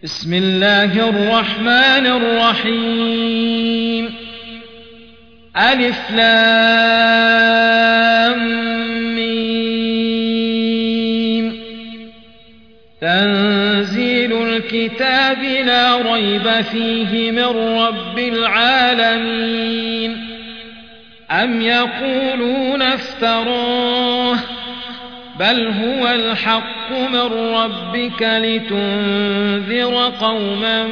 بسم الله الرحمن الرحيم ألف لام ميم تنزيل الكتاب لا ريب فيه من رب العالمين أم يقولون افتراه بل هو الحق من ربك لتنذر قوما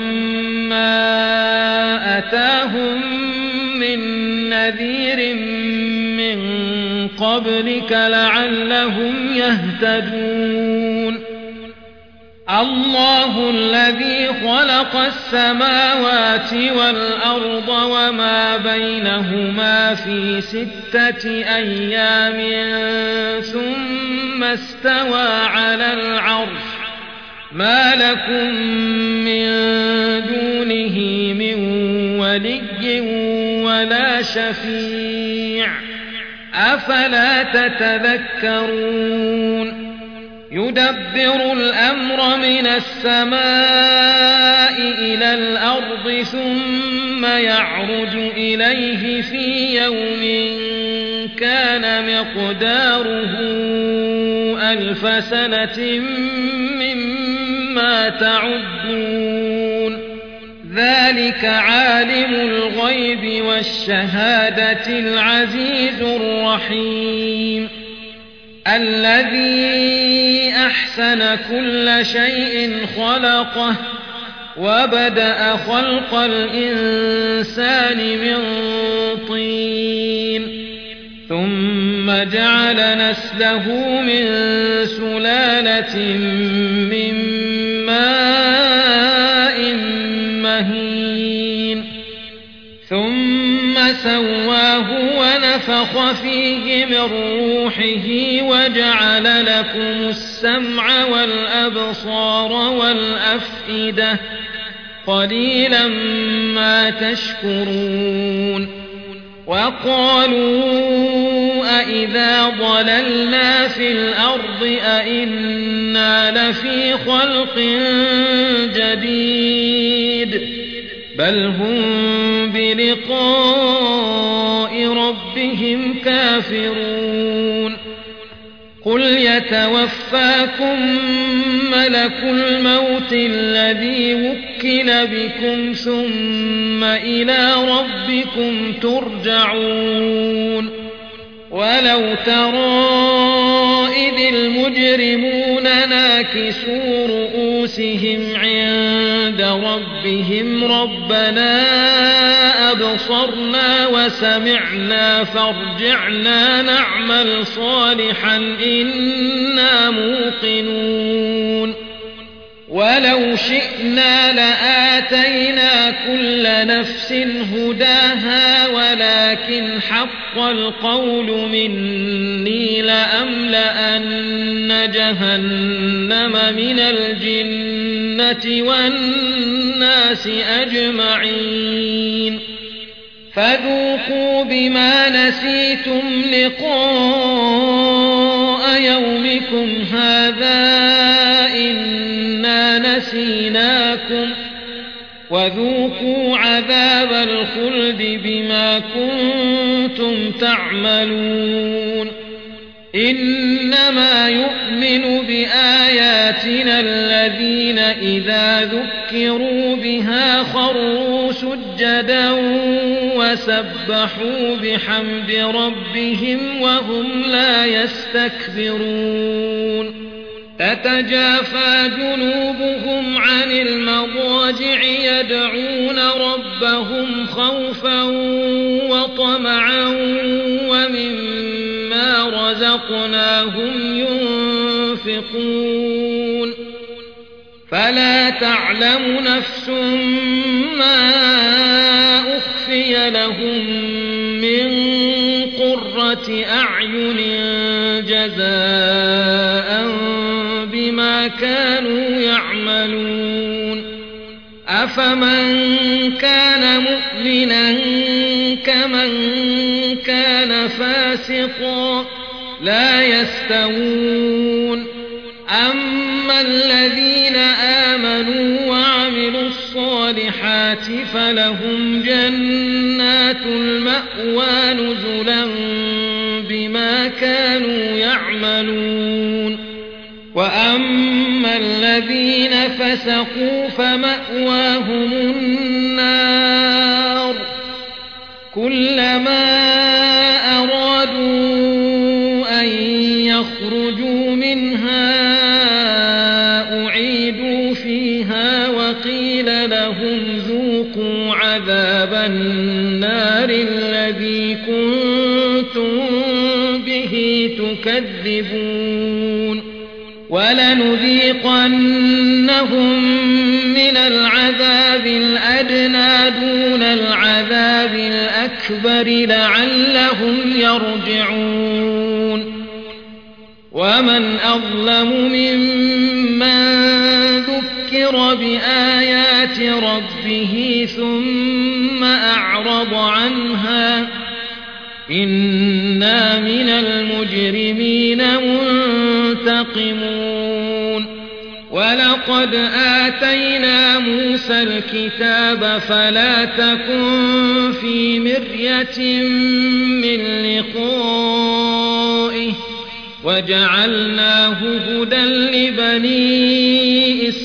ما أتاهم من نذير من قبلك لعلهم يهتدون الله الذي خلق السماوات والأرض وما بينهما في 6 أيام ثم استوى على العرش ما لكم من دونه من ولي ولا شفيع أفلا تتذكرون يدبر الأمر من السماء إلى الأرض ثم يعرج إليه في يوم كان مقداره 1000 سنة مما تعدون ذلك عالم الغيب والشهادة العزيز الرحيم الذي أحسن كل شيء خلقه وبدأ خلق الإنسان من طين ثم جعل نسله من سلالة من ماء مهين ثم سواه ونفخ فيه من روحه وجعل لكم السمع والأبصار والأفئدة قليلا ما تشكرون وقالوا أإذا ضللنا في الأرض أإنا لفي خلق جديد بل هم بلقاء ربهم كافرون قل يتوفاكم ملك الموت الذي وكل بكم ثم إلى ربكم ترجعون ولو ترى إذ المجرمون ناكسوا رؤوسهم عند ربهم ربنا أبصرنا وسمعنا فارجعنا نعمل صالحا إنا موقنون ولو شئنا لآتينا كل نفس هداها ولكن حق القول مني لأملأن جهنم من الجنة والناس أجمعين فذوقوا بما نسيتم لقاء يومكم هذا إنا نسيناكم وذوقوا عذاب الخلد بما كنتم تعملون إنما يؤمن بآياتنا الذين إذا ذكروا بها خروا سجدا وسبحوا بحمد ربهم وهم لا يستكبرون تتجافى جنوبهم عن المضاجع يدعون ربهم خوفا وطمعا ومما رزقناهم ينفقون فلا تعلم نفس ما أخفي لهم من قرة أعين جزاء بما كانوا يعملون أفمن كان مؤمنا كمن كان فاسقا لا يستوون أما الذين آمنوا وعملوا الصالحات فلهم جنات المأوى نزلا بما كانوا يعملون وأما الذين فسقوا فمأواهم النار كلما أرادوا أن يخرجوا منها أعيدوا فيها وقيل لهم ذوقوا عذاب النار الذي كنتم به تكذبون ولنذيقنهم من العذاب الأدنى دون العذاب الأكبر لعلهم يرجعون ومن أظلم ممن ذكر بآيات ربه ثم أعرض عنها إنا من المجرمين منتقمون ولقد آتينا موسى الكتاب فلا تكن في مرية من لقائه وجعلناه هدى لبني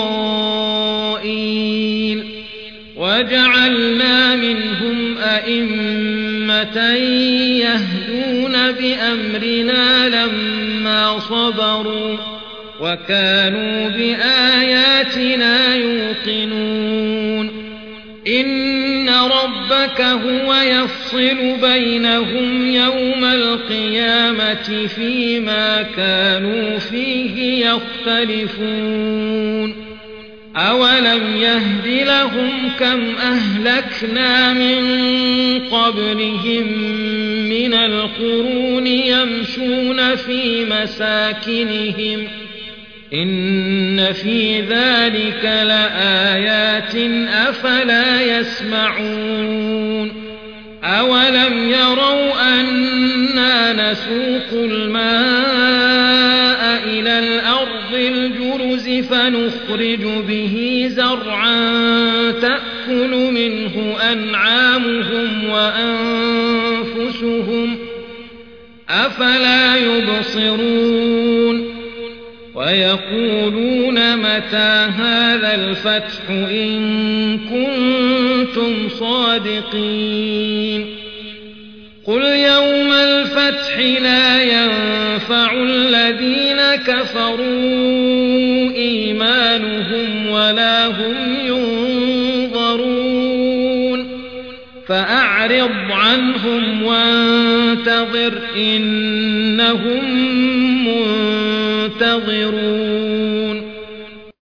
إسرائيل وجعلنا منهم أئمة يهدون بأمرنا لما صبروا وكانوا بآياتنا يوقنون إن ربك هو يفصل بينهم يوم القيامة فيما كانوا فيه يختلفون أولم يهد لهم كم أهلكنا من قبلهم من القرون يمشون في مساكنهم إن في ذلك لآيات أفلا يسمعون أولم يروا أنا نسوق الماء إلى الأرض الجرز فنخرج به زرعا تأكل منه أنعامهم وأنفسهم أفلا يبصرون ويقولون متى هذا الفتح إن كنتم صادقين قل يوم الفتح لا ينفع الذين كفروا إيمانهم ولا هم ينظرون فأعرض عنهم وانتظر إنهم منتظرون